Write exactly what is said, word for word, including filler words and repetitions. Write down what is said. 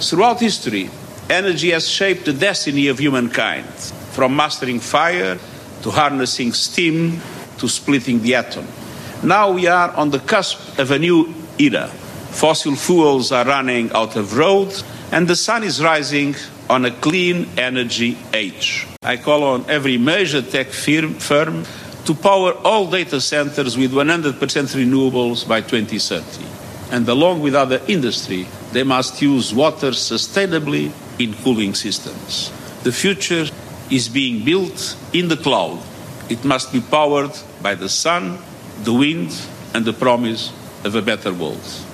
Throughout history, energy has shaped the destiny of humankind, from mastering fire to harnessing steam to splitting the atom. Now we are on the cusp of a new era. Fossil fuels are running out of road, and the sun is rising on a clean energy age. I call on every major tech firm to power all data centers with one hundred percent renewables by twenty thirty. And along with other industry, they must use water sustainably in cooling systems. The future is being built in the cloud. It must be powered by the sun, the wind, and the promise of a better world.